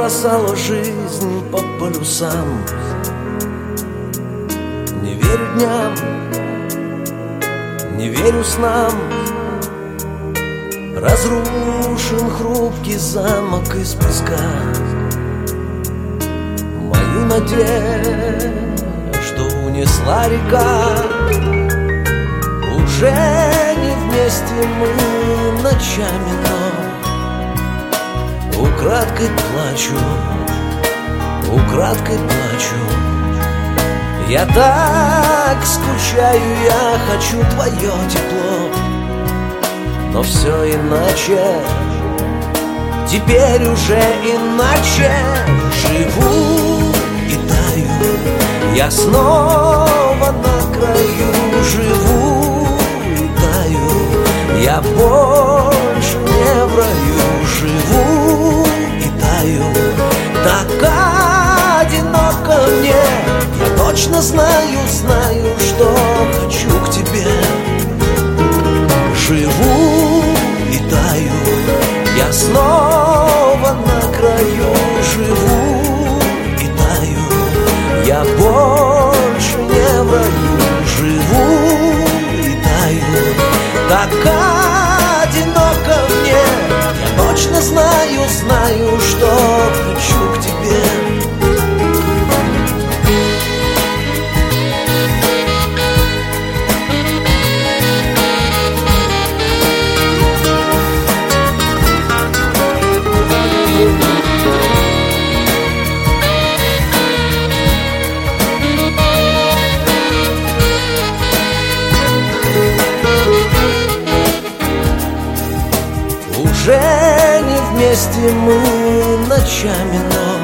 разбросала жизнь по полюсам. Не верю дням, не верю снам. Разрушен хрупкий замок из песка. Мою надежду унесла река. Уже не вместе мы ночами, но украдкой плачу, украдкой плачу. Я так скучаю, я хочу твое тепло. Но все иначе, теперь уже иначе. Живу и таю, я снова на краю. Живу и таю, я больше не в раю. Живу и таю, так одиноко мне. Я точно знаю, что хочу к тебе. Живу и таю, я снова на краю. Живу и таю, я больше не в раю. Живу и таю, так одиноко мне. Я точно знаю, что хочу к тебе. Уже не вместе мы ночами,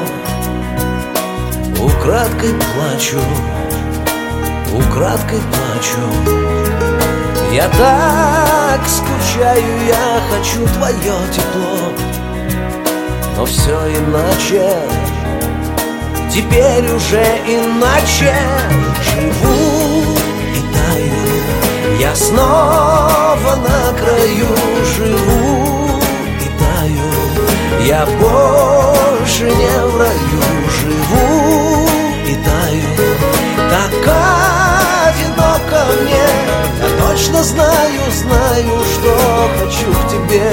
но украдкой плачу, украдкой плачу. Я так скучаю, я хочу твое тепло. Но все иначе, теперь уже иначе. Живу и таю, я снова на краю. Живу, я больше не в раю. Живу и таю, так одиноко мне. Я точно знаю, что хочу к тебе.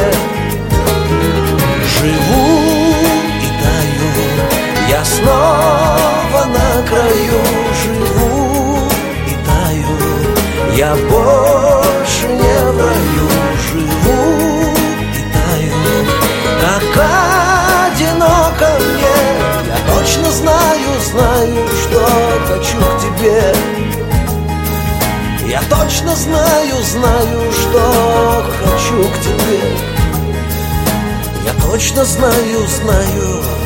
Живу и таю, я снова на краю. Живу и таю, я больше не в раю. Живу и таю, так одиноко мне. Я точно знаю, что хочу к тебе. Я точно знаю, что хочу к тебе. Я точно знаю.